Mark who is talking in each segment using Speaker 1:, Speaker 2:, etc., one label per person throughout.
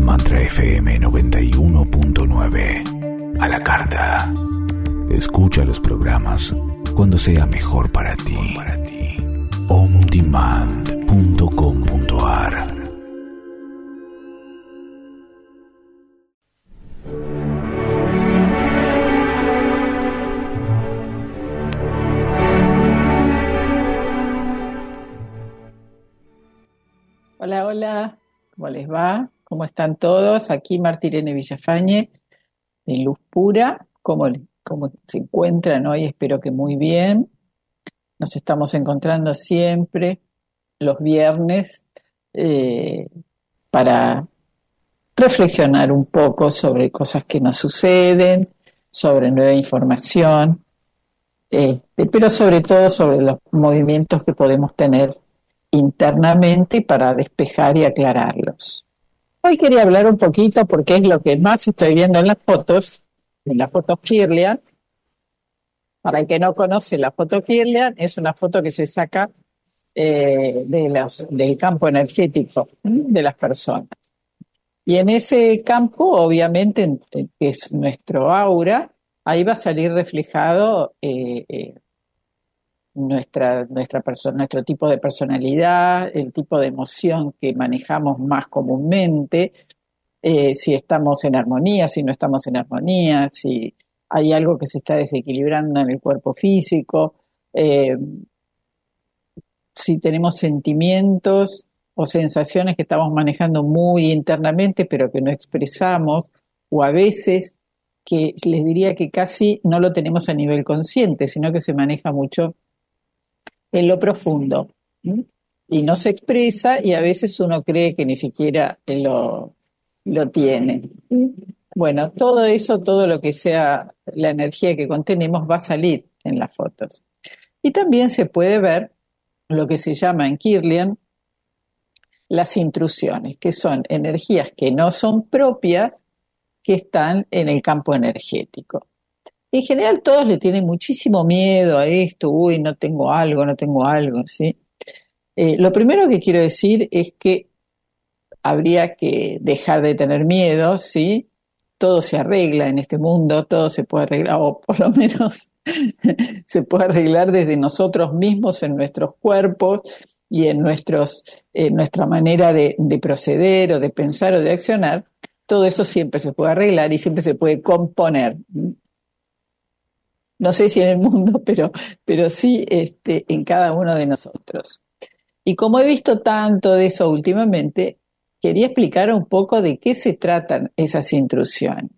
Speaker 1: Mantra FM 91.9. A la carta. Escucha los programas cuando sea mejor para ti. ondemand.com.ar.
Speaker 2: Hola, hola, ¿cómo les va? ¿Cómo están todos? Aquí Marta Irene Villafañe, en Luz Pura. ¿Cómo se encuentran hoy? Espero que muy bien. Nos estamos encontrando siempre los viernes para reflexionar un poco sobre cosas que nos suceden, sobre nueva información, pero sobre todo sobre los movimientos que podemos tener internamente para despejar y aclararlos. Hoy quería hablar un poquito porque es lo que más estoy viendo en las fotos Kirlian. Para el que no conoce la foto Kirlian, es una foto que se saca del campo energético de las personas. Y en ese campo, obviamente, que es nuestro aura, ahí va a salir reflejado nuestro tipo de personalidad, el tipo de emoción que manejamos más comúnmente, si estamos en armonía, si no estamos en armonía, si hay algo que se está desequilibrando en el cuerpo físico, si tenemos sentimientos o sensaciones que estamos manejando muy internamente pero que no expresamos, o a veces que les diría que casi no lo tenemos a nivel consciente, sino que se maneja mucho en lo profundo, ¿sí? Y no se expresa y a veces uno cree que ni siquiera lo tiene. Bueno, todo eso, todo lo que sea la energía que contenemos va a salir en las fotos. Y también se puede ver lo que se llama en Kirlian las intrusiones, que son energías que no son propias, que están en el campo energético. En general todos le tienen muchísimo miedo a esto, no tengo algo, ¿sí? Lo primero que quiero decir es que habría que dejar de tener miedo, ¿sí? Todo se arregla en este mundo, todo se puede arreglar, o por lo menos se puede arreglar desde nosotros mismos, en nuestros cuerpos y en nuestra manera de proceder o de pensar o de accionar. Todo eso siempre se puede arreglar y siempre se puede componer. No sé si en el mundo, pero sí en cada uno de nosotros. Y como he visto tanto de eso últimamente, quería explicar un poco de qué se tratan esas intrusiones.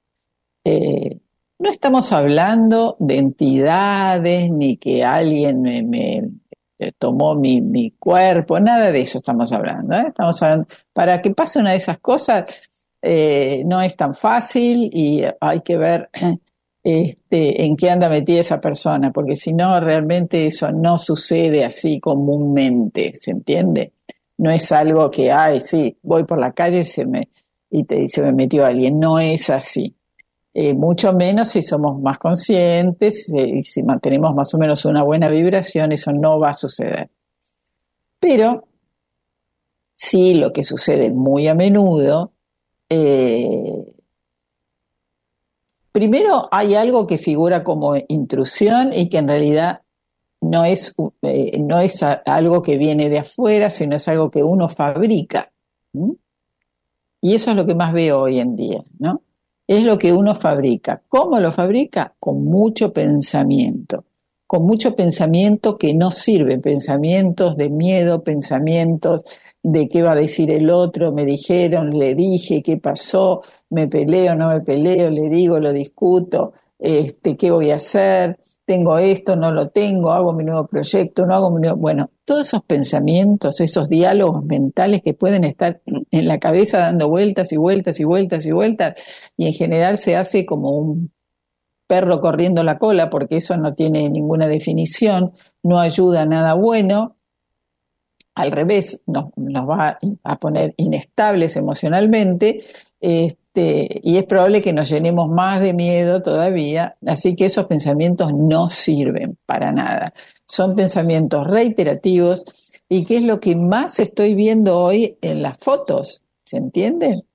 Speaker 2: No estamos hablando de entidades, ni que alguien me tomó mi cuerpo, nada de eso estamos hablando, ¿eh? Estamos hablando, para que pase una de esas cosas, no es tan fácil y hay que ver en qué anda metida esa persona, porque si no, realmente eso no sucede así comúnmente, ¿se entiende? No es algo que, sí, voy por la calle y se me metió alguien, no es así. Mucho menos si somos más conscientes y si mantenemos más o menos una buena vibración, eso no va a suceder. Pero sí, lo que sucede muy a menudo, primero hay algo que figura como intrusión y que en realidad no es algo que viene de afuera, sino es algo que uno fabrica. ¿Mm? Y eso es lo que más veo hoy en día, ¿no? Es lo que uno fabrica. ¿Cómo lo fabrica? Con mucho pensamiento que no sirve, pensamientos de miedo, pensamientos de qué va a decir el otro, me dijeron, le dije, qué pasó, me peleo, no me peleo, le digo, lo discuto, qué voy a hacer, tengo esto, no lo tengo, hago mi nuevo proyecto, no hago mi nuevo... Bueno, todos esos pensamientos, esos diálogos mentales que pueden estar en la cabeza dando vueltas y vueltas y vueltas y vueltas, y en general se hace como un perro corriendo la cola, porque eso no tiene ninguna definición, no ayuda a nada bueno, al revés, nos va a poner inestables emocionalmente, y es probable que nos llenemos más de miedo todavía, así que esos pensamientos no sirven para nada. Son pensamientos reiterativos, y ¿qué es lo que más estoy viendo hoy en las fotos? ¿Se entiende?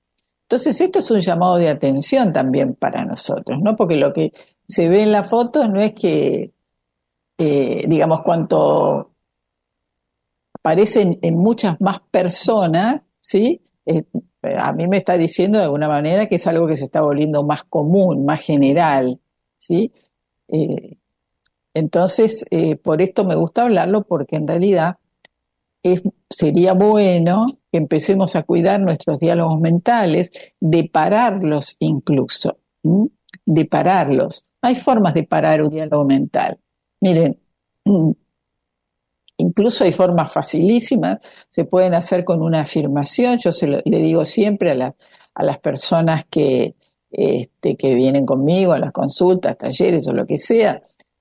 Speaker 2: Entonces, esto es un llamado de atención también para nosotros, ¿no? Porque lo que se ve en la foto no es que, digamos, cuanto aparecen en muchas más personas, ¿sí? A mí me está diciendo de alguna manera que es algo que se está volviendo más común, más general, ¿sí? Eh, entonces, por esto me gusta hablarlo, porque en realidad sería bueno que empecemos a cuidar nuestros diálogos mentales, de pararlos incluso, ¿m? De pararlos. Hay formas de parar un diálogo mental. Miren, incluso hay formas facilísimas, se pueden hacer con una afirmación. Yo le digo siempre a las personas que vienen conmigo a las consultas, talleres o lo que sea,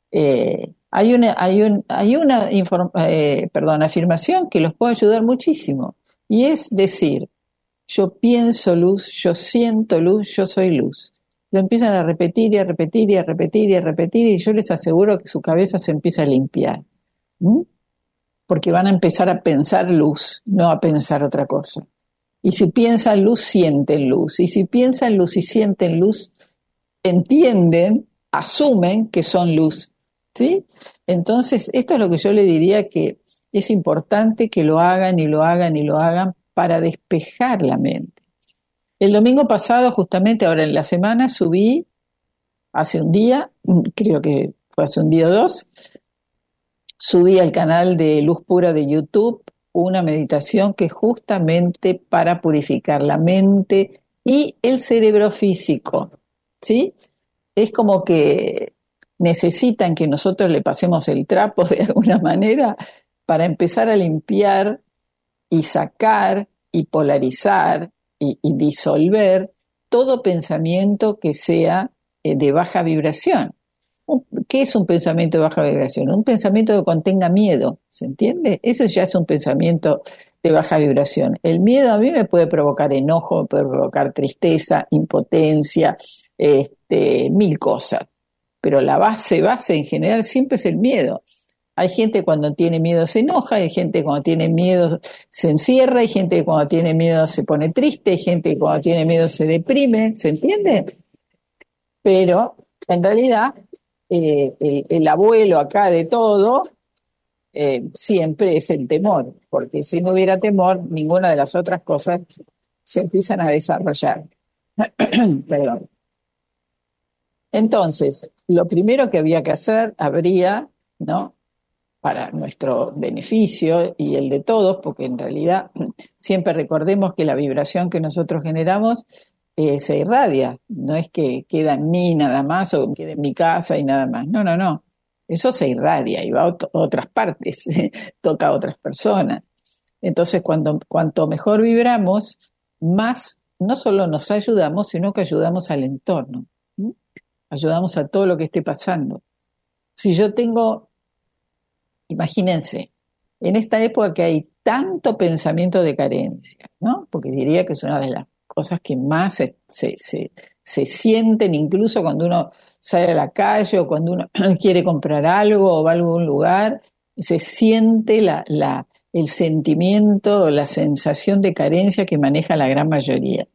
Speaker 2: afirmación que los puede ayudar muchísimo. Y es decir, yo pienso luz, yo siento luz, yo soy luz. Lo empiezan a repetir y a repetir y a repetir y a repetir, y yo les aseguro que su cabeza se empieza a limpiar. ¿Mm? Porque van a empezar a pensar luz, no a pensar otra cosa. Y si piensan luz, sienten luz. Y si piensan luz y sienten luz, entienden, asumen que son luz. ¿Sí? Entonces, esto es lo que yo le diría, que es importante que lo hagan y lo hagan y lo hagan para despejar la mente. El domingo pasado, justamente ahora en la semana, subí, hace un día, creo que fue hace un día o dos, subí al canal de Luz Pura de YouTube una meditación que es justamente para purificar la mente y el cerebro físico, ¿sí? Es como que necesitan que nosotros le pasemos el trapo de alguna manera para empezar a limpiar y sacar y polarizar y disolver todo pensamiento que sea de baja vibración. ¿Qué es un pensamiento de baja vibración? Un pensamiento que contenga miedo, ¿se entiende? Eso ya es un pensamiento de baja vibración. El miedo a mí me puede provocar enojo, me puede provocar tristeza, impotencia, mil cosas. Pero la base en general siempre es el miedo. Hay gente cuando tiene miedo se enoja, hay gente cuando tiene miedo se encierra, hay gente que cuando tiene miedo se pone triste, hay gente que cuando tiene miedo se deprime, ¿se entiende? Pero en realidad el abuelo acá de todo siempre es el temor, porque si no hubiera temor, ninguna de las otras cosas se empiezan a desarrollar. Perdón. Entonces, lo primero que había que hacer, ¿no? Para nuestro beneficio y el de todos, porque en realidad siempre recordemos que la vibración que nosotros generamos se irradia, no es que queda en mí nada más o queda en mi casa y nada más, no, no, no, eso se irradia y va a otras partes, toca a otras personas. Entonces, cuanto mejor vibramos, más no solo nos ayudamos, sino que ayudamos al entorno, ¿sí? Ayudamos a todo lo que esté pasando. Si yo tengo, imagínense, en esta época que hay tanto pensamiento de carencia, ¿no? Porque diría que es una de las cosas que más se sienten, incluso cuando uno sale a la calle o cuando uno quiere comprar algo o va a algún lugar, se siente el sentimiento o la sensación de carencia que maneja la gran mayoría.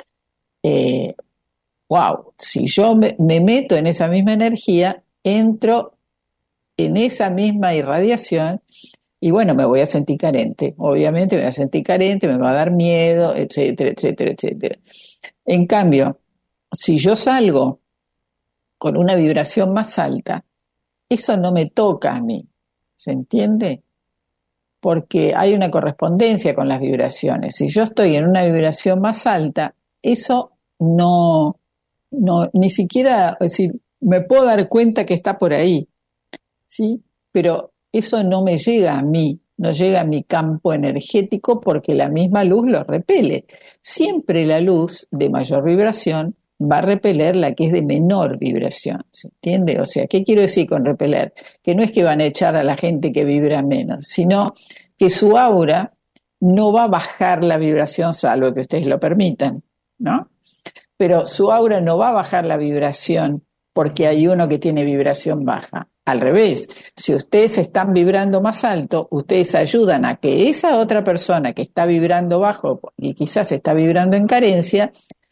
Speaker 2: Wow, si yo me meto en esa misma energía, entro en esa misma irradiación y bueno, me voy a sentir carente. Obviamente me voy a sentir carente, me va a dar miedo, etcétera, etcétera, etcétera. En cambio, si yo salgo con una vibración más alta, eso no me toca a mí, ¿se entiende? Porque hay una correspondencia con las vibraciones. Si yo estoy en una vibración más alta, eso no, ni siquiera, es decir, me puedo dar cuenta que está por ahí, ¿sí? Pero eso no me llega a mí, no llega a mi campo energético porque la misma luz lo repele. Siempre la luz de mayor vibración va a repeler la que es de menor vibración, ¿se entiende? O sea, ¿qué quiero decir con repeler? Que no es que van a echar a la gente que vibra menos, sino que su aura no va a bajar la vibración, salvo que ustedes lo permitan, ¿no? Pero su aura no va a bajar la vibración porque hay uno que tiene vibración baja. Al revés, si ustedes están vibrando más alto, ustedes ayudan a que esa otra persona que está vibrando bajo y quizás está vibrando en carencia,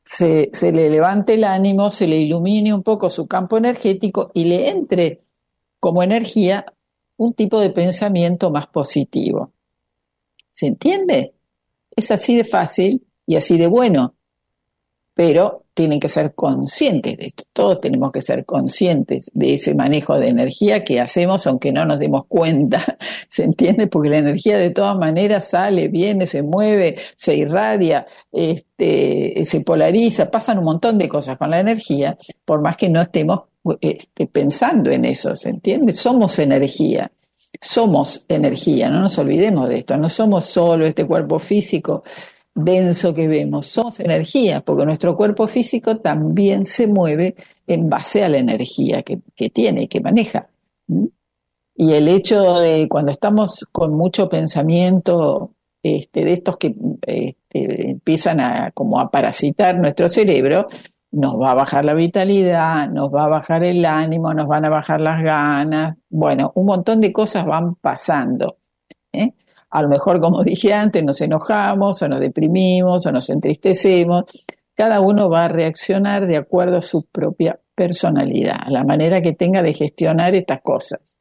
Speaker 2: se le levante el ánimo, se le ilumine un poco su campo energético y le entre como energía un tipo de pensamiento más positivo. ¿Se entiende? Es así de fácil y así de bueno, pero tienen que ser conscientes de esto. Todos tenemos que ser conscientes de ese manejo de energía que hacemos aunque no nos demos cuenta. ¿Se entiende? Porque la energía de todas maneras sale, viene, se mueve, se irradia, se polariza, pasan un montón de cosas con la energía, por más que no estemos pensando en eso, ¿se entiende? Somos energía, no nos olvidemos de esto, no somos solo este cuerpo físico denso que vemos, somos energía, porque nuestro cuerpo físico también se mueve en base a la energía que tiene, que maneja. Y el hecho de cuando estamos con mucho pensamiento de estos que empiezan como a parasitar nuestro cerebro, nos va a bajar la vitalidad, nos va a bajar el ánimo, nos van a bajar las ganas, bueno, un montón de cosas van pasando, ¿eh? A lo mejor, como dije antes, nos enojamos o nos deprimimos o nos entristecemos. Cada uno va a reaccionar de acuerdo a su propia personalidad, a la manera que tenga de gestionar estas cosas.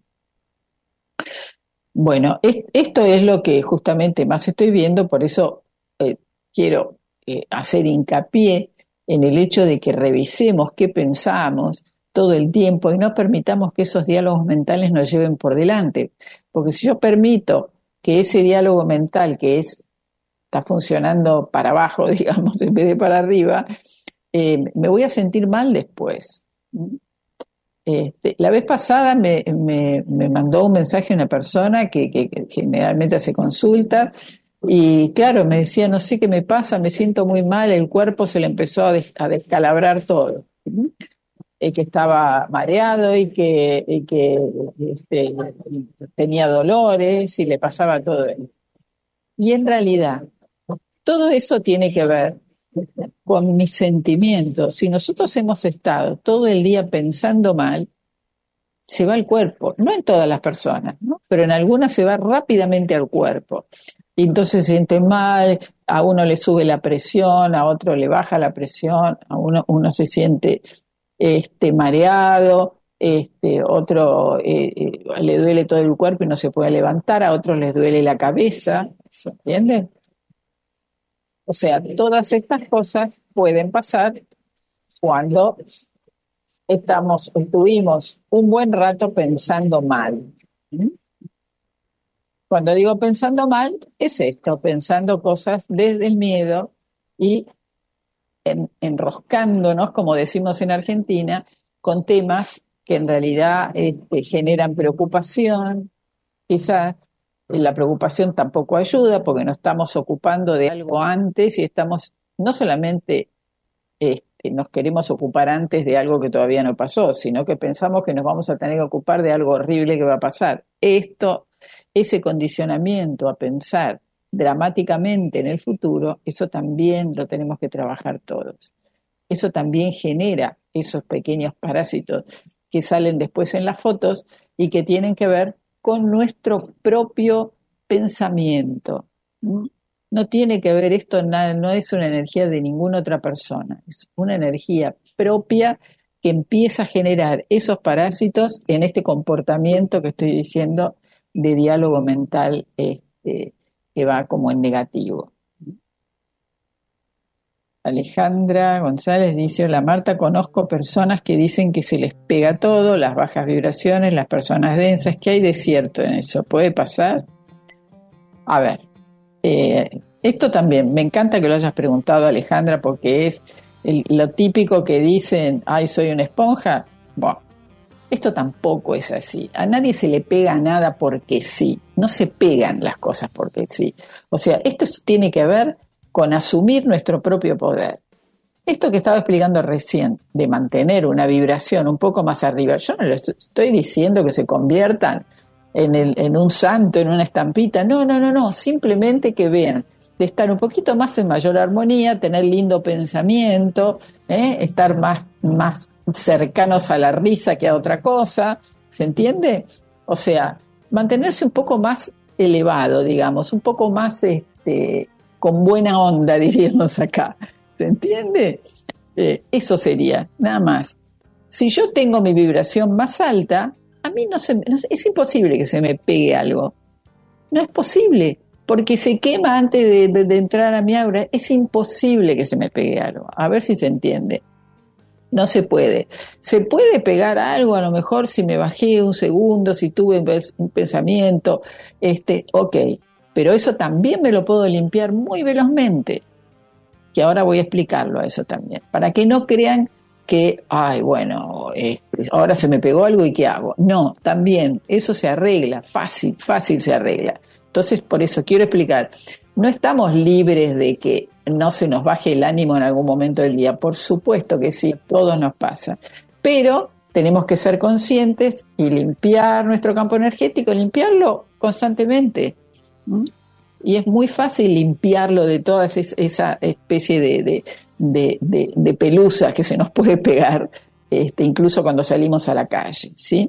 Speaker 2: Bueno, esto es lo que justamente más estoy viendo, por eso quiero hacer hincapié en el hecho de que revisemos qué pensamos todo el tiempo y no permitamos que esos diálogos mentales nos lleven por delante. Porque si yo permito que ese diálogo mental está funcionando para abajo, digamos, en vez de para arriba, me voy a sentir mal después. La vez pasada me mandó un mensaje una persona que generalmente hace consultas y claro, me decía, no sé qué me pasa, me siento muy mal, el cuerpo se le empezó a descalabrar todo. Que estaba mareado y que tenía dolores y le pasaba todo eso. Y en realidad, todo eso tiene que ver con mis sentimientos. Si nosotros hemos estado todo el día pensando mal, se va al cuerpo, no en todas las personas, ¿no? Pero en algunas se va rápidamente al cuerpo. Y entonces se siente mal, a uno le sube la presión, a otro le baja la presión, a uno se siente mareado, otro le duele todo el cuerpo y no se puede levantar, a otros les duele la cabeza, ¿se entiende? O sea, todas estas cosas pueden pasar cuando estuvimos un buen rato pensando mal. Cuando digo pensando mal, es esto, pensando cosas desde el miedo y enroscándonos, como decimos en Argentina, con temas que en realidad generan preocupación. Quizás la preocupación tampoco ayuda porque nos estamos ocupando de algo antes y estamos, no solamente nos queremos ocupar antes de algo que todavía no pasó, sino que pensamos que nos vamos a tener que ocupar de algo horrible que va a pasar. Ese condicionamiento a pensar dramáticamente en el futuro, eso también lo tenemos que trabajar todos. Eso también genera esos pequeños parásitos que salen después en las fotos y que tienen que ver con nuestro propio pensamiento. No tiene que ver esto, no es una energía de ninguna otra persona, es una energía propia que empieza a generar esos parásitos en este comportamiento que estoy diciendo de diálogo mental que va como en negativo. Alejandra González dice, hola Marta, conozco personas que dicen que se les pega todo, las bajas vibraciones, las personas densas, ¿qué hay de cierto en eso? ¿Puede pasar? A ver, esto también, me encanta que lo hayas preguntado Alejandra porque es lo típico que dicen, ay, soy una esponja. Bueno, esto tampoco es así. A nadie se le pega nada porque sí. No se pegan las cosas porque sí. O sea, esto tiene que ver con asumir nuestro propio poder. Esto que estaba explicando recién, de mantener una vibración un poco más arriba, yo no le estoy diciendo que se conviertan en un santo, en una estampita. No. Simplemente que vean de estar un poquito más en mayor armonía, tener lindo pensamiento, estar más cercanos a la risa que a otra cosa, ¿se entiende? O sea, mantenerse un poco más elevado, digamos, un poco más con buena onda, diríamos acá. ¿Se entiende? Eso sería, nada más. Si yo tengo mi vibración más alta, a mí es imposible que se me pegue algo. No es posible, porque se quema antes de entrar a mi aura. Es imposible que se me pegue algo. A ver si se entiende. No se puede. Se puede pegar algo, a lo mejor si me bajé un segundo, si tuve un pensamiento, ok. Pero eso también me lo puedo limpiar muy velozmente. Que ahora voy a explicarlo a eso también. Para que no crean que, ahora se me pegó algo y ¿qué hago? No, también, eso se arregla, fácil se arregla. Entonces, por eso quiero explicar, no estamos libres de que no se nos baje el ánimo en algún momento del día, por supuesto que sí, todo nos pasa, pero tenemos que ser conscientes y limpiar nuestro campo energético, limpiarlo constantemente. Y es muy fácil limpiarlo de toda esa especie de pelusas que se nos puede pegar, incluso cuando salimos a la calle, ¿sí?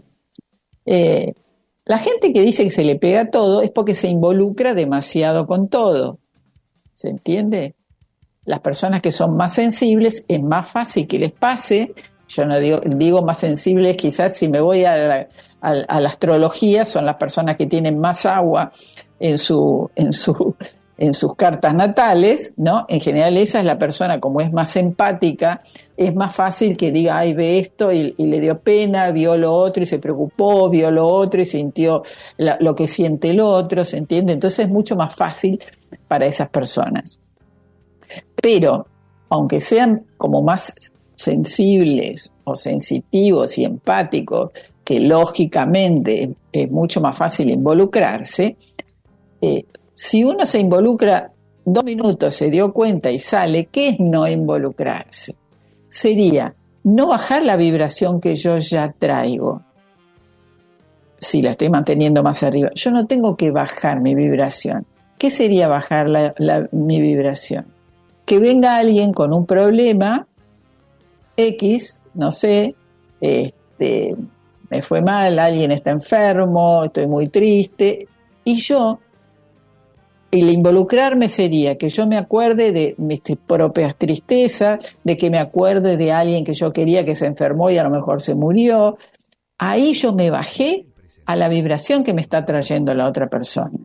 Speaker 2: La gente que dice que se le pega todo es porque se involucra demasiado con todo. ¿Se entiende? Las personas que son más sensibles es más fácil que les pase. Yo no digo más sensibles, quizás si me voy a la astrología, son las personas que tienen más agua en sus cartas natales, ¿no? En general esa es la persona, como es más empática, es más fácil que diga, ay, ve esto y le dio pena, vio lo otro y se preocupó, vio lo otro y sintió lo que siente el otro, ¿se entiende? Entonces es mucho más fácil para esas personas. Pero, aunque sean como más sensibles o sensitivos y empáticos, que lógicamente es mucho más fácil involucrarse, si uno se involucra 2 minutos, se dio cuenta y sale, ¿qué es no involucrarse? Sería no bajar la vibración que yo ya traigo. Si la estoy manteniendo más arriba, yo no tengo que bajar mi vibración. ¿Qué sería bajar mi vibración? Que venga alguien con un problema X, no sé, me fue mal, alguien está enfermo, estoy muy triste, y el involucrarme sería que yo me acuerde de mis propias tristezas, de que me acuerde de alguien que yo quería que se enfermó y a lo mejor se murió. Ahí yo me bajé a la vibración que me está trayendo la otra persona.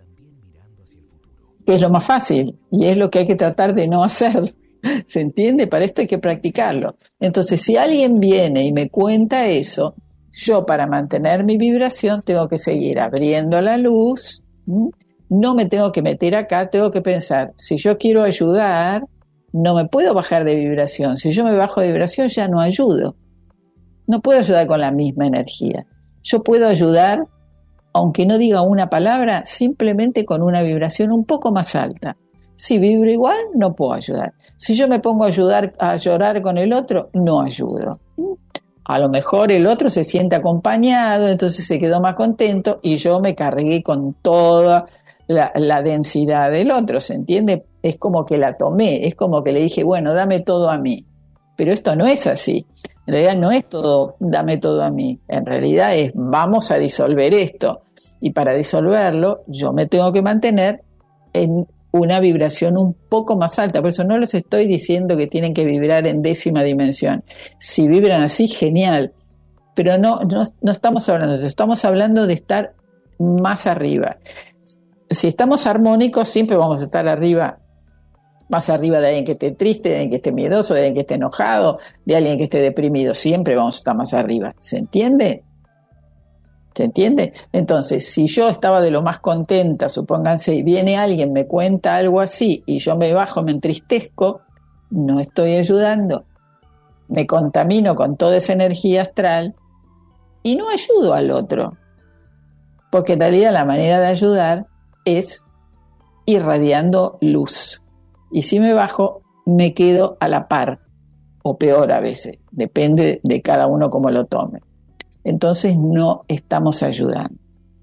Speaker 2: Que es lo más fácil y es lo que hay que tratar de no hacer. ¿Se entiende? Para esto hay que practicarlo. Entonces, si alguien viene y me cuenta eso, yo para mantener mi vibración tengo que seguir abriendo la luz. No me tengo que meter acá, tengo que pensar, si yo quiero ayudar, no me puedo bajar de vibración. Si yo me bajo de vibración ya no ayudo. No puedo ayudar con la misma energía. Yo puedo ayudar, aunque no diga una palabra, simplemente con una vibración un poco más alta. Si vibro igual, no puedo ayudar. Si yo me pongo a llorar con el otro, no ayudo. A lo mejor el otro se siente acompañado, entonces se quedó más contento y yo me cargué con toda la densidad del otro, ¿se entiende? Es como que la tomé, es como que le dije, bueno, dame todo a mí. Pero esto no es así. En realidad no es todo, dame todo a mí. En realidad es, vamos a disolver esto. Y para disolverlo, yo me tengo que mantener en una vibración un poco más alta. Por eso no les estoy diciendo que tienen que vibrar en 10ª dimensión. Si vibran así, genial. Pero no estamos hablando de eso. Estamos hablando de estar más arriba. Si estamos armónicos, siempre vamos a estar arriba, más arriba de alguien que esté triste, de alguien que esté miedoso, de alguien que esté enojado, de alguien que esté deprimido. Siempre vamos a estar más arriba. ¿Se entiende? ¿Se entiende? Entonces, si yo estaba de lo más contenta, supónganse, y viene alguien, me cuenta algo así, y yo me bajo, me entristezco, no estoy ayudando. Me contamino con toda esa energía astral y no ayudo al otro. Porque en realidad la manera de ayudar es irradiando luz. Y si me bajo, me quedo a la par, o peor a veces, depende de cada uno cómo lo tome. Entonces no estamos ayudando.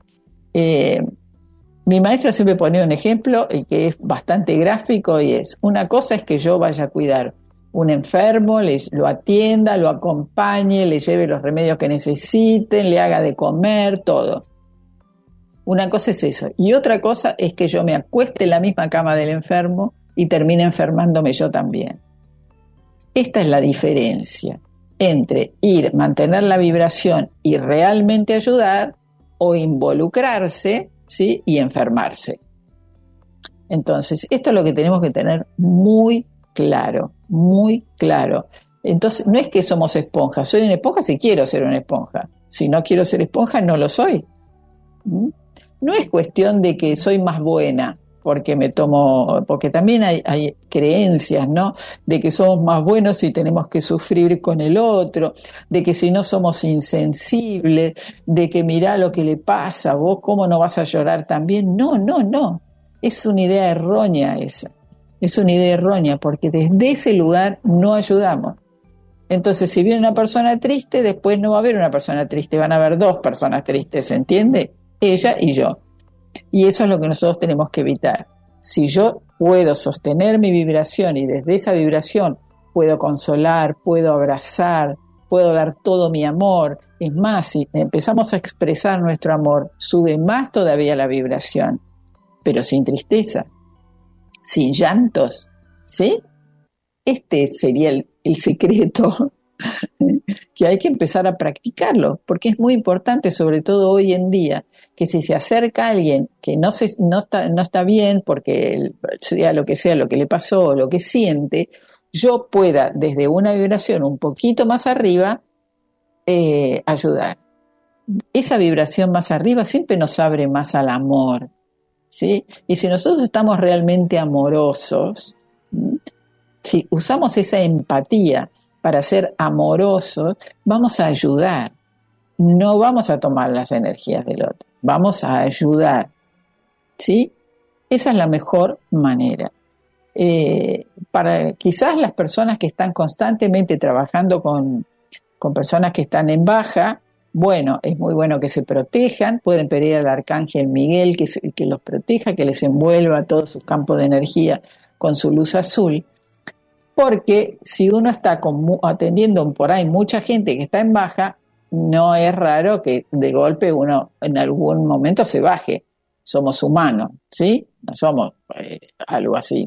Speaker 2: Mi maestra siempre pone un ejemplo y que es bastante gráfico y es, una cosa es que yo vaya a cuidar un enfermo, lo atienda, lo acompañe, le lleve los remedios que necesiten, le haga de comer, todo. Una cosa es eso. Y otra cosa es que yo me acueste en la misma cama del enfermo y termine enfermándome yo también. Esta es la diferencia entre mantener la vibración y realmente ayudar, o involucrarse, ¿sí? Y enfermarse. Entonces, esto es lo que tenemos que tener muy claro, muy claro. Entonces, no es que somos esponjas. Soy una esponja si quiero ser una esponja. Si no quiero ser esponja, no lo soy. No es cuestión de que soy más buena porque también hay creencias, ¿no? De que somos más buenos si tenemos que sufrir con el otro, de que si no somos insensibles, de que mirá lo que le pasa, vos cómo no vas a llorar también. No, no, no. Es una idea errónea esa. Es una idea errónea porque desde ese lugar no ayudamos. Entonces, si viene una persona triste, después no va a haber una persona triste, van a haber dos personas tristes, ¿se entiende? Ella y yo. Y eso es lo que nosotros tenemos que evitar. Si yo puedo sostener mi vibración y desde esa vibración puedo consolar, puedo abrazar, puedo dar todo mi amor, es más, si empezamos a expresar nuestro amor, sube más todavía la vibración, pero sin tristeza, sin llantos, ¿sí? Este sería el secreto que hay que empezar a practicarlo, porque es muy importante, sobre todo hoy en día, que si se acerca a alguien que no está bien, porque sea lo que le pasó, lo que siente, yo pueda desde una vibración un poquito más arriba ayudar. Esa vibración más arriba siempre nos abre más al amor, ¿sí? Y si nosotros estamos realmente amorosos, si usamos esa empatía para ser amorosos, vamos a ayudar. No vamos a tomar las energías del otro, vamos a ayudar, ¿sí? Esa es la mejor manera. Para quizás las personas que están constantemente trabajando con personas que están en baja, bueno, es muy bueno que se protejan, pueden pedir al Arcángel Miguel que los proteja, que les envuelva todo su campo de energía con su luz azul, porque si uno está atendiendo por ahí mucha gente que está en baja, no es raro que de golpe uno en algún momento se baje. Somos humanos, ¿sí? No somos algo así.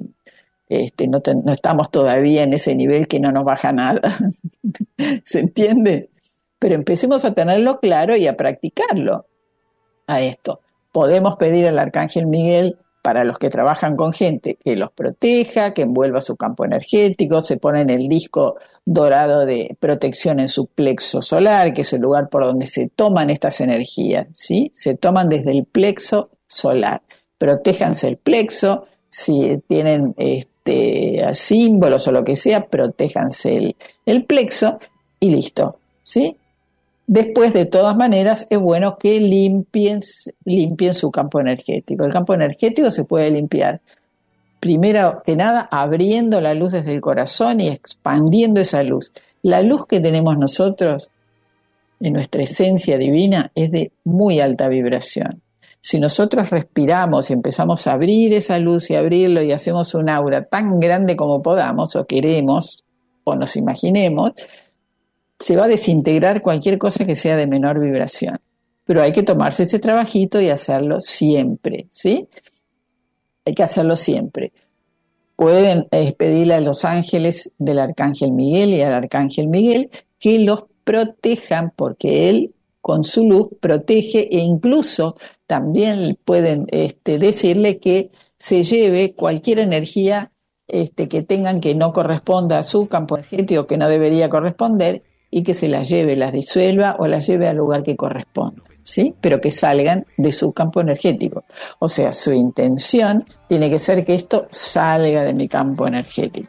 Speaker 2: No estamos todavía en ese nivel que no nos baja nada. ¿Se entiende? Pero empecemos a tenerlo claro y a practicarlo a esto. Podemos pedir al Arcángel Miguel para los que trabajan con gente que los proteja, que envuelva su campo energético, se ponen el disco dorado de protección en su plexo solar, que es el lugar por donde se toman estas energías, ¿sí? Se toman desde el plexo solar. Protéjanse el plexo, si tienen símbolos o lo que sea, protéjanse el plexo y listo, ¿sí? Después, de todas maneras, es bueno que limpien su campo energético. El campo energético se puede limpiar, primero que nada, abriendo la luz desde el corazón y expandiendo esa luz. La luz que tenemos nosotros, en nuestra esencia divina, es de muy alta vibración. Si nosotros respiramos y empezamos a abrir esa luz y abrirlo y hacemos un aura tan grande como podamos, o queremos, o nos imaginemos, se va a desintegrar cualquier cosa que sea de menor vibración. Pero hay que tomarse ese trabajito y hacerlo siempre, ¿sí? Hay que hacerlo siempre. Pueden pedirle a los ángeles del Arcángel Miguel y al Arcángel Miguel que los protejan, porque él con su luz protege, e incluso también pueden decirle que se lleve cualquier energía que tengan que no corresponda a su campo energético, que no debería corresponder, y que se las lleve, las disuelva o las lleve al lugar que corresponda, ¿sí? Pero que salgan de su campo energético. O sea, su intención tiene que ser que esto salga de mi campo energético.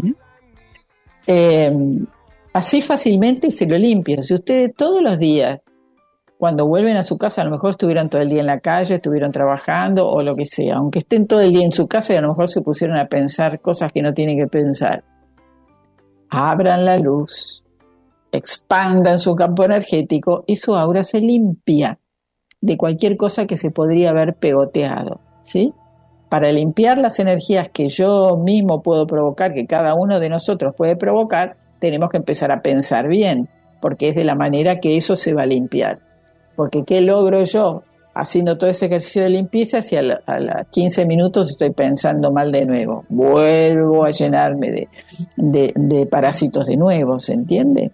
Speaker 2: Así fácilmente se lo limpian. Si ustedes todos los días, cuando vuelven a su casa, a lo mejor estuvieron todo el día en la calle, estuvieron trabajando o lo que sea, aunque estén todo el día en su casa y a lo mejor se pusieron a pensar cosas que no tienen que pensar, abran la luz, expandan su campo energético y su aura se limpia de cualquier cosa que se podría haber pegoteado, ¿sí? Para limpiar las energías que yo mismo puedo provocar, que cada uno de nosotros puede provocar, tenemos que empezar a pensar bien, porque es de la manera que eso se va a limpiar. Porque ¿qué logro yo haciendo todo ese ejercicio de limpieza, y a los 15 minutos estoy pensando mal de nuevo. Vuelvo a llenarme de parásitos de nuevo, ¿se entiende?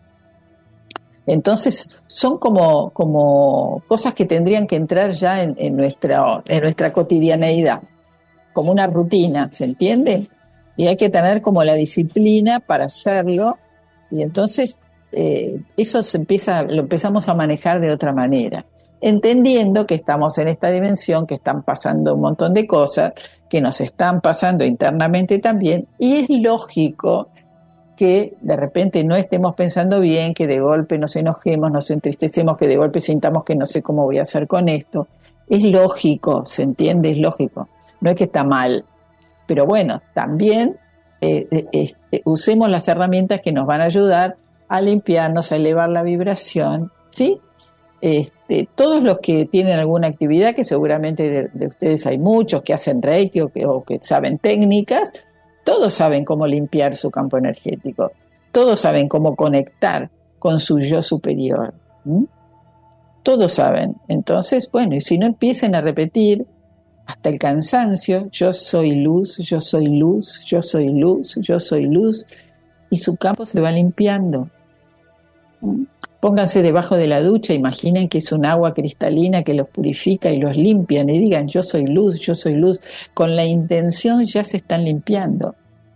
Speaker 2: Entonces son como cosas que tendrían que entrar ya en nuestra cotidianeidad, como una rutina, ¿se entiende? Y hay que tener como la disciplina para hacerlo, y entonces eso lo empezamos a manejar de otra manera, entendiendo que estamos en esta dimensión, que están pasando un montón de cosas, que nos están pasando internamente también, y es lógico que de repente no estemos pensando bien, que de golpe nos enojemos, nos entristecemos, que de golpe sintamos que no sé cómo voy a hacer con esto. Es lógico, ¿se entiende? Es lógico. No es que está mal. Pero bueno, también usemos las herramientas que nos van a ayudar a limpiarnos, a elevar la vibración, ¿sí? Todos los que tienen alguna actividad, que seguramente de ustedes hay muchos que hacen Reiki o que saben técnicas, todos saben cómo limpiar su campo energético, todos saben cómo conectar con su yo superior, ¿m? Todos saben. Entonces, bueno, y si no, empiecen a repetir hasta el cansancio: yo soy luz, yo soy luz, yo soy luz, yo soy luz, y su campo se va limpiando. ¿M? Pónganse debajo de la ducha, imaginen que es un agua cristalina que los purifica y los limpia, y digan yo soy luz, yo soy luz. Con la intención ya se están limpiando.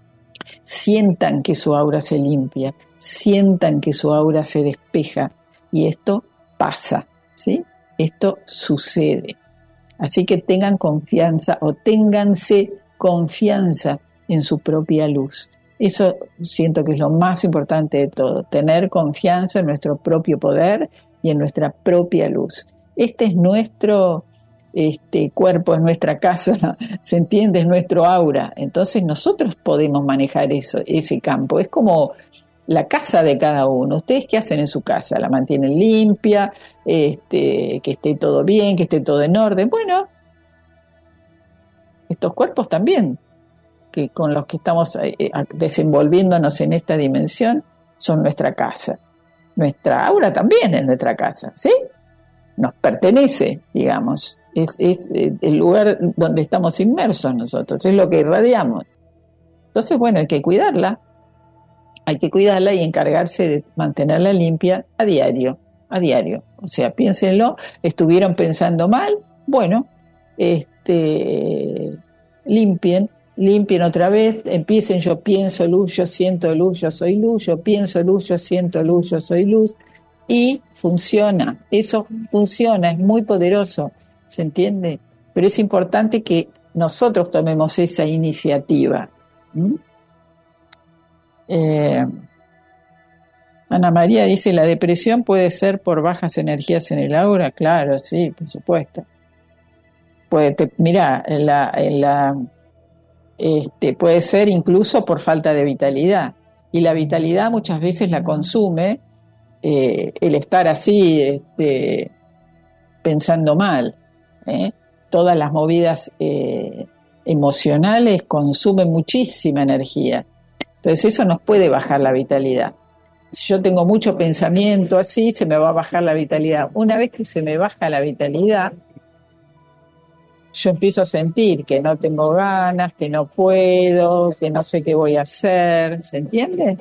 Speaker 2: Sientan que su aura se limpia, sientan que su aura se despeja, y esto pasa, ¿sí? Esto sucede. Así que tengan confianza, o ténganse confianza en su propia luz. Eso siento que es lo más importante de todo, tener confianza en nuestro propio poder y en nuestra propia luz. Este es nuestro cuerpo, es nuestra casa, ¿se entiende? Es nuestro aura. Entonces nosotros podemos manejar ese campo. Es como la casa de cada uno. ¿Ustedes qué hacen en su casa? ¿La mantienen limpia? Que esté todo bien, que esté todo en orden. Bueno, estos cuerpos también, que con los que estamos desenvolviéndonos en esta dimensión, son nuestra casa. Nuestra aura también es nuestra casa, ¿sí? Nos pertenece, digamos. Es el lugar donde estamos inmersos nosotros, es lo que irradiamos. Entonces, bueno, hay que cuidarla y encargarse de mantenerla limpia a diario. O sea, piénsenlo, estuvieron pensando mal, bueno, limpien otra vez, empiecen: yo pienso luz, yo siento luz, yo soy luz, yo pienso luz, yo siento luz, yo soy luz, y funciona, eso funciona, es muy poderoso, ¿se entiende? Pero es importante que nosotros tomemos esa iniciativa. Ana María dice: ¿la depresión puede ser por bajas energías en el aura? Claro, sí, por supuesto. Mirá, puede ser incluso por falta de vitalidad, y la vitalidad muchas veces la consume el estar así pensando mal. Todas las movidas emocionales consumen muchísima energía, entonces eso nos puede bajar la vitalidad. Si yo tengo mucho pensamiento así, se me va a bajar la vitalidad. Una vez que se me baja la vitalidad, yo empiezo a sentir que no tengo ganas, que no puedo, que no sé qué voy a hacer, ¿se entiende?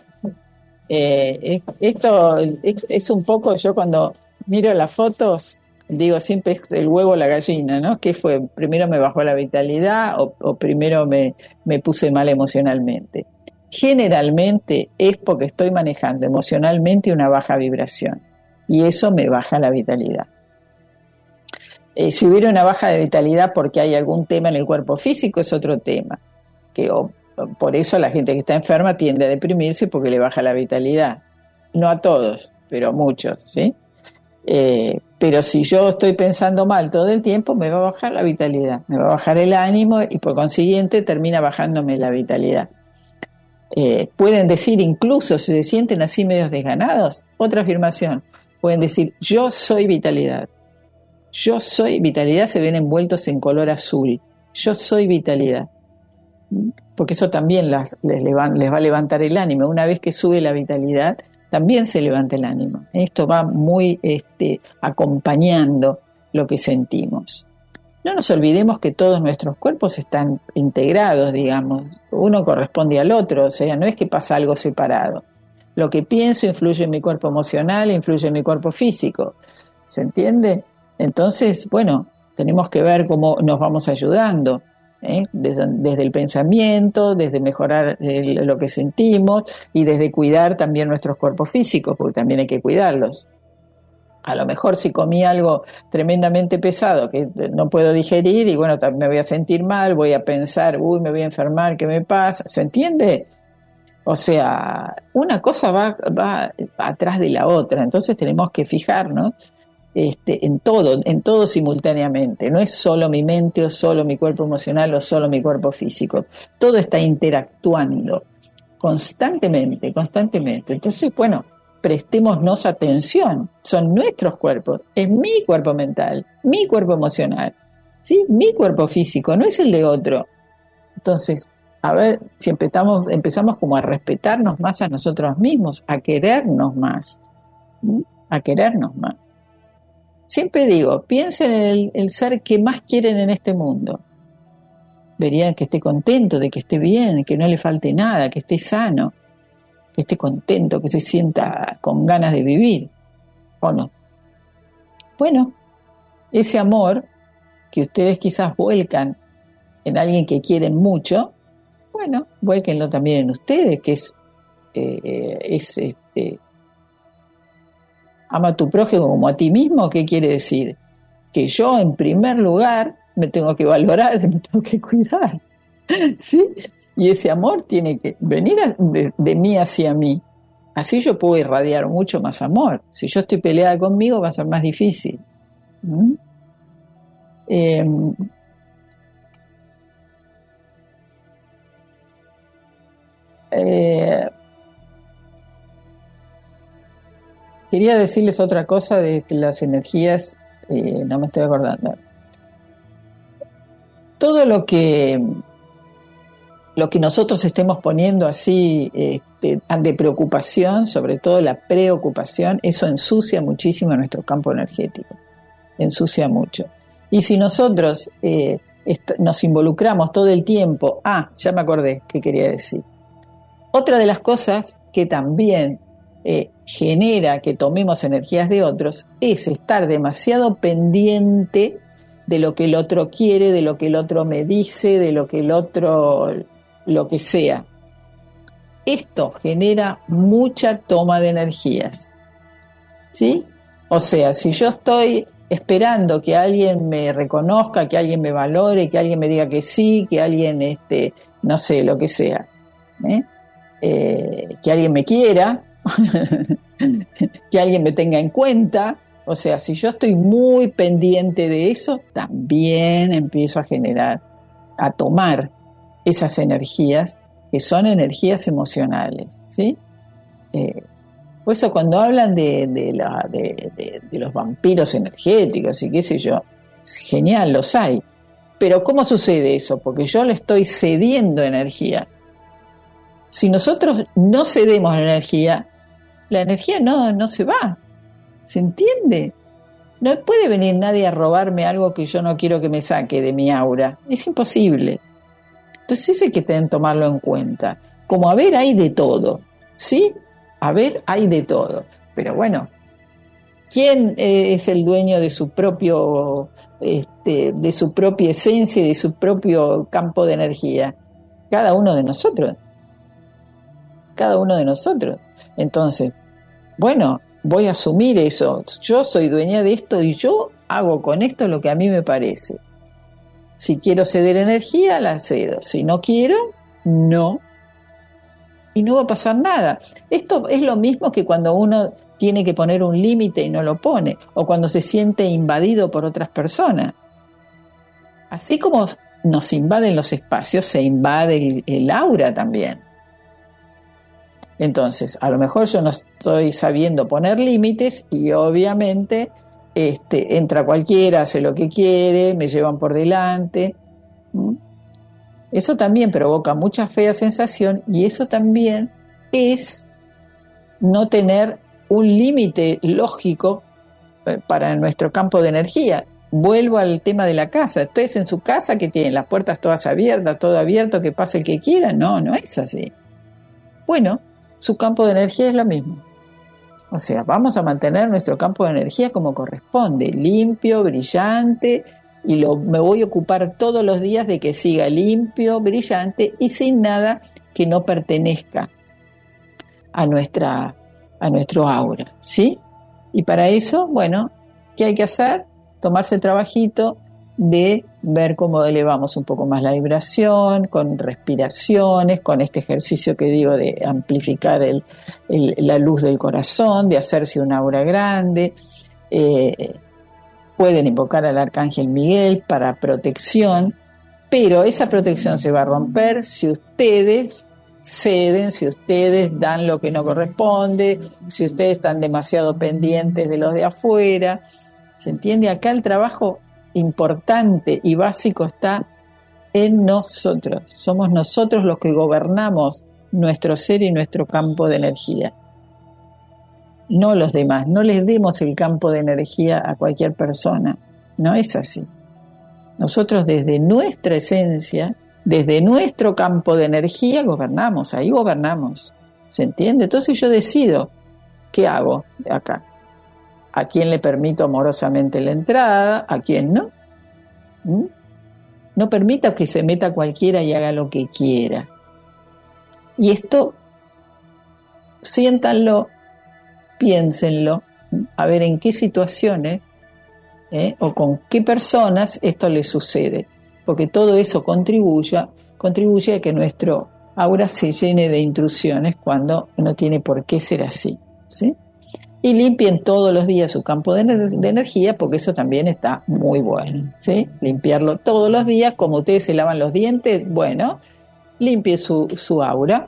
Speaker 2: Esto es un poco, yo cuando miro las fotos, digo siempre el huevo o la gallina, ¿no? ¿Qué fue? ¿Primero me bajó la vitalidad o primero me puse mal emocionalmente? Generalmente es porque estoy manejando emocionalmente una baja vibración, y eso me baja la vitalidad. Si hubiera una baja de vitalidad porque hay algún tema en el cuerpo físico, es otro tema, por eso la gente que está enferma tiende a deprimirse, porque le baja la vitalidad. No a todos, pero a muchos, ¿sí? Pero si yo estoy pensando mal todo el tiempo, me va a bajar la vitalidad, me va a bajar el ánimo, y por consiguiente termina bajándome la vitalidad. Pueden decir, incluso si se sienten así medios desganados, otra afirmación, pueden decir: yo soy vitalidad. Yo soy vitalidad, se ven envueltos en color azul. Yo soy vitalidad. Porque eso también les va a levantar el ánimo. Una vez que sube la vitalidad, también se levanta el ánimo. Esto va muy acompañando lo que sentimos. No nos olvidemos que todos nuestros cuerpos están integrados, digamos. Uno corresponde al otro, o sea, no es que pasa algo separado. Lo que pienso influye en mi cuerpo emocional, influye en mi cuerpo físico. ¿Se entiende? Entonces, bueno, tenemos que ver cómo nos vamos ayudando, desde el pensamiento, desde mejorar lo que sentimos y desde cuidar también nuestros cuerpos físicos, porque también hay que cuidarlos. A lo mejor si comí algo tremendamente pesado que no puedo digerir y bueno, me voy a sentir mal, voy a pensar, me voy a enfermar, ¿qué me pasa? ¿Se entiende? O sea, una cosa va atrás de la otra, entonces tenemos que fijarnos en todo simultáneamente. No es solo mi mente o solo mi cuerpo emocional o solo mi cuerpo físico. Todo está interactuando constantemente. Entonces, bueno, prestémonos atención. Son nuestros cuerpos. Es mi cuerpo mental, mi cuerpo emocional, ¿sí? Mi cuerpo físico, no es el de otro. Entonces, a ver si empezamos como a respetarnos más a nosotros mismos, a querernos más. A querernos más. Siempre digo, piensen en el ser que más quieren en este mundo. Verían que esté contento, de que esté bien, que no le falte nada, que esté sano, que esté contento, que se sienta con ganas de vivir, ¿o no? Bueno, ese amor que ustedes quizás vuelcan en alguien que quieren mucho, bueno, vuélquenlo también en ustedes, que es ama a tu prójimo como a ti mismo. ¿Qué quiere decir? Que yo, en primer lugar, me tengo que valorar, me tengo que cuidar, ¿sí? Y ese amor tiene que venir de mí hacia mí. Así yo puedo irradiar mucho más amor. Si yo estoy peleada conmigo, va a ser más difícil. Quería decirles otra cosa de las energías, no me estoy acordando. Todo lo que nosotros estemos poniendo así de preocupación, sobre todo la preocupación, eso ensucia muchísimo nuestro campo energético, ensucia mucho. Y si nosotros nos involucramos todo el tiempo, ya me acordé qué quería decir. Otra de las cosas que también genera que tomemos energías de otros es estar demasiado pendiente de lo que el otro quiere, de lo que el otro me dice, de lo que el otro, lo que sea. Esto genera mucha toma de energías, ¿sí? O sea, si yo estoy esperando que alguien me reconozca, que alguien me valore, que alguien me diga que sí, que alguien, no sé, lo que sea, que alguien me quiera, que alguien me tenga en cuenta. O sea, si yo estoy muy pendiente de eso, también empiezo a tomar esas energías que son energías emocionales, ¿sí? Por eso cuando hablan de los vampiros energéticos y qué sé yo, genial, los hay. Pero ¿cómo sucede eso? Porque yo le estoy cediendo energía. Si nosotros no cedemos la energía no se va. ¿Se entiende? No puede venir nadie a robarme algo que yo no quiero que me saque de mi aura. Es imposible. Entonces eso hay que tomarlo en cuenta. Como hay de todo, ¿sí? Hay de todo. Pero bueno, ¿quién es el dueño de su propio, de su propia esencia y de su propio campo de energía? Cada uno de nosotros. Cada uno de nosotros. Entonces, bueno, voy a asumir eso. Yo soy dueña de esto y yo hago con esto lo que a mí me parece. Si quiero ceder energía, la cedo. Si no quiero, no. Y no va a pasar nada. Esto es lo mismo que cuando uno tiene que poner un límite y no lo pone, o cuando se siente invadido por otras personas. Así como nos invaden los espacios, se invade el aura también. Entonces, a lo mejor yo no estoy sabiendo poner límites y obviamente entra cualquiera, hace lo que quiere, me llevan por delante. Eso también provoca mucha fea sensación y eso también es no tener un límite lógico para nuestro campo de energía. vuelvo al tema de la casa. Ustedes en su casa, que tienen las puertas todas abiertas, todo abierto, que pase el que quiera. No, no es así. Bueno, su campo de energía es lo mismo. O sea, vamos a mantener nuestro campo de energía como corresponde, limpio, brillante, y me voy a ocupar todos los días de que siga limpio, brillante y sin nada que no pertenezca a nuestro aura, ¿sí? Y para eso, bueno, ¿qué hay que hacer? Tomarse el trabajito de ver cómo elevamos un poco más la vibración, con respiraciones, con este ejercicio que digo de amplificar la luz del corazón, de hacerse un aura grande. Pueden invocar al Arcángel Miguel para protección, pero esa protección se va a romper si ustedes ceden, si ustedes dan lo que no corresponde, si ustedes están demasiado pendientes de los de afuera. ¿Se entiende? Acá el trabajo importante y básico está en nosotros. Somos nosotros los que gobernamos nuestro ser y nuestro campo de energía. No los demás. No les demos el campo de energía a cualquier persona. No es así. Nosotros desde nuestra esencia, desde nuestro campo de energía gobernamos. Ahí gobernamos. ¿Se entiende? Entonces yo decido qué hago acá. ¿A quién le permito amorosamente la entrada? ¿A quién no? No permita que se meta cualquiera y haga lo que quiera. Y esto, siéntanlo, piénsenlo, a ver en qué situaciones o con qué personas esto les sucede. Porque todo eso contribuye a que nuestro aura se llene de intrusiones cuando no tiene por qué ser así, ¿sí? Y limpien todos los días su campo de energía, porque eso también está muy bueno, ¿sí? Limpiarlo todos los días, como ustedes se lavan los dientes, bueno, limpien su aura,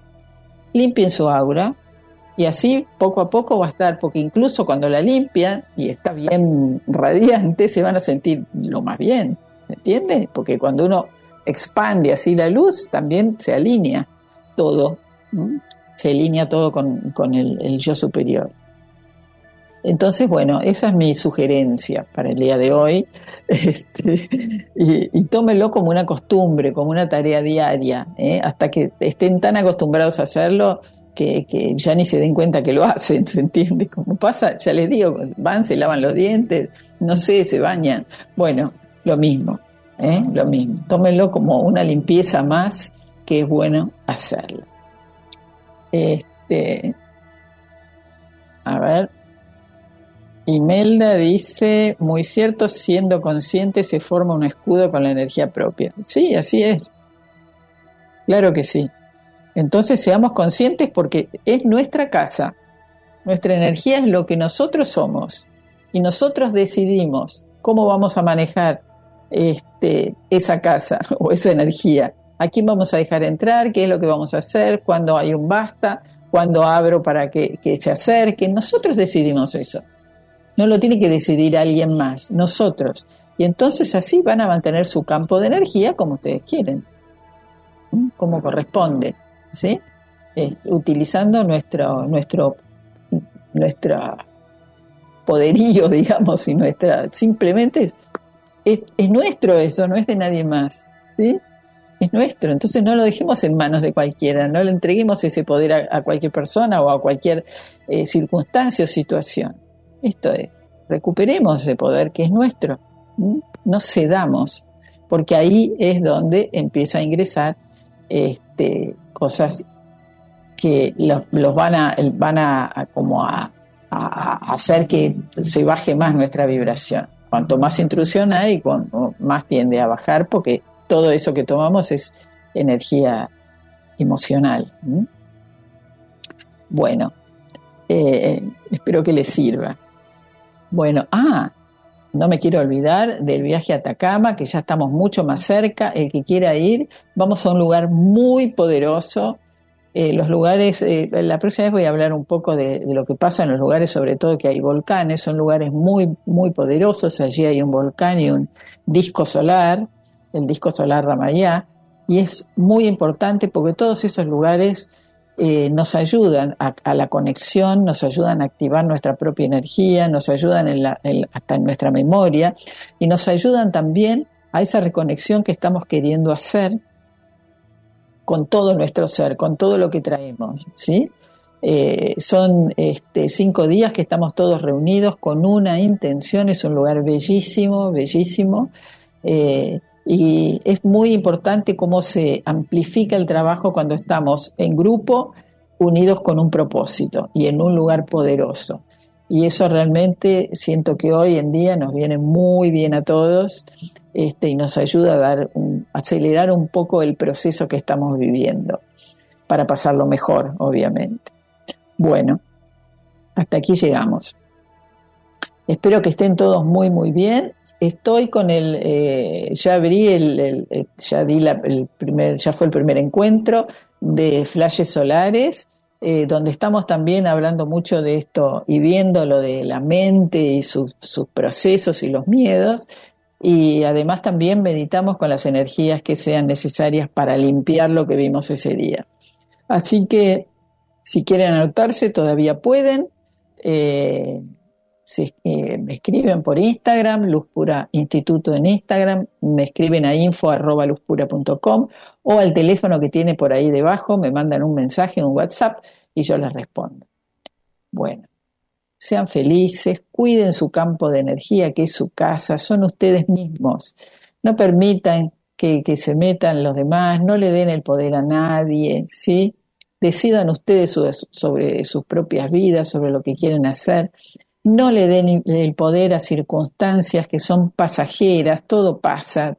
Speaker 2: y así poco a poco va a estar, porque incluso cuando la limpian y está bien radiante, se van a sentir lo más bien, ¿me entiende? Porque cuando uno expande así la luz, también se alinea todo, ¿no? Se alinea todo con el yo superior. Entonces, bueno, esa es mi sugerencia para el día de hoy, y tómenlo como una costumbre, como una tarea diaria, hasta que estén tan acostumbrados a hacerlo que ya ni se den cuenta que lo hacen, ¿se entiende? Como pasa, ya les digo, van, se lavan los dientes, no sé, se bañan, bueno, lo mismo, tómenlo como una limpieza más que es bueno hacerlo. A ver... Imelda dice, muy cierto, siendo consciente se forma un escudo con la energía propia. Sí, así es. Claro que sí. Entonces seamos conscientes porque es nuestra casa. Nuestra energía es lo que nosotros somos. Y nosotros decidimos cómo vamos a manejar esa casa o esa energía. ¿A quién vamos a dejar entrar? ¿Qué es lo que vamos a hacer? ¿Cuándo hay un basta? ¿Cuándo abro para que se acerquen? Nosotros decidimos eso. No lo tiene que decidir alguien más, nosotros. Y entonces así van a mantener su campo de energía como ustedes quieren, como corresponde, ¿sí? Utilizando nuestro poderío, digamos, y simplemente es nuestro eso, no es de nadie más, ¿sí? Es nuestro, entonces no lo dejemos en manos de cualquiera, no le entreguemos ese poder a cualquier persona o a cualquier circunstancia o situación. Esto es, recuperemos ese poder que es nuestro, no cedamos, porque ahí es donde empieza a ingresar cosas que los van a hacer que se baje más nuestra vibración. Cuanto más intrusión hay, más tiende a bajar, porque todo eso que tomamos es energía emocional. Bueno, espero que les sirva. Bueno, no me quiero olvidar del viaje a Atacama, que ya estamos mucho más cerca. El que quiera ir, vamos a un lugar muy poderoso. Los lugares, la próxima vez voy a hablar un poco de lo que pasa en los lugares, sobre todo que hay volcanes, son lugares muy, muy poderosos. Allí hay un volcán y un disco solar, el disco solar Ramayá, y es muy importante porque todos esos lugares nos ayudan a la conexión, nos ayudan a activar nuestra propia energía, nos ayudan hasta en nuestra memoria y nos ayudan también a esa reconexión que estamos queriendo hacer con todo nuestro ser, con todo lo que traemos, ¿sí? Son 5 días que estamos todos reunidos con una intención, es un lugar bellísimo, bellísimo, y es muy importante cómo se amplifica el trabajo cuando estamos en grupo, unidos con un propósito y en un lugar poderoso. Y eso realmente siento que hoy en día nos viene muy bien a todos, y nos ayuda a acelerar un poco el proceso que estamos viviendo, para pasarlo mejor, obviamente. Bueno, hasta aquí llegamos. Espero que estén todos muy, muy bien. Estoy con ya abrí ya fue el primer encuentro de flashes solares, donde estamos también hablando mucho de esto y viendo lo de la mente y sus procesos y los miedos. Y además también meditamos con las energías que sean necesarias para limpiar lo que vimos ese día. Así que, si quieren anotarse, todavía pueden. Me escriben por Instagram, Luz Pura Instituto en Instagram, me escriben a info@luzpura.com o al teléfono que tiene por ahí debajo, me mandan un mensaje, un WhatsApp y yo les respondo. Bueno, sean felices, cuiden su campo de energía, que es su casa, son ustedes mismos. No permitan que se metan los demás, no le den el poder a nadie, ¿sí? Decidan ustedes sobre sus propias vidas, sobre lo que quieren hacer. No le den el poder a circunstancias que son pasajeras, todo pasa.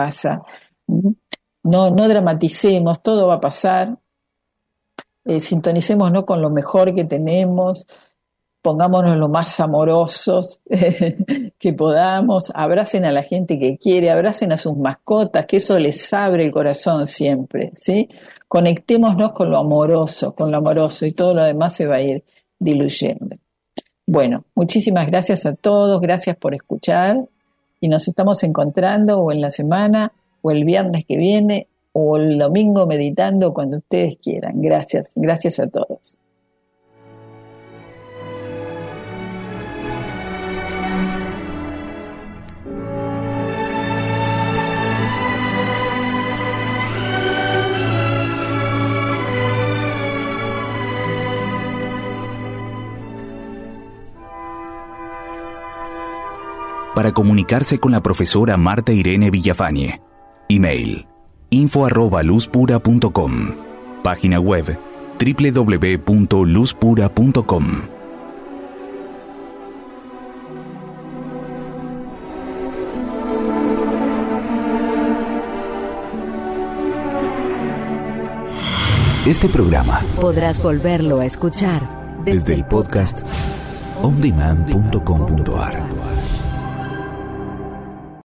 Speaker 2: No dramaticemos, todo va a pasar. Sintonicémonos con lo mejor que tenemos, pongámonos lo más amorosos que podamos, abracen a la gente que quiere, abracen a sus mascotas, que eso les abre el corazón siempre, ¿sí? Conectémonos con lo amoroso y todo lo demás se va a ir diluyendo. Bueno, muchísimas gracias a todos, gracias por escuchar y nos estamos encontrando o en la semana o el viernes que viene o el domingo meditando cuando ustedes quieran. Gracias a todos.
Speaker 1: Para comunicarse con la profesora Marta Irene Villafañe. Email: info@luzpura.com. Página web: www.luzpura.com. Este programa
Speaker 3: podrás volverlo a escuchar
Speaker 1: desde el podcast ondemand.com.ar.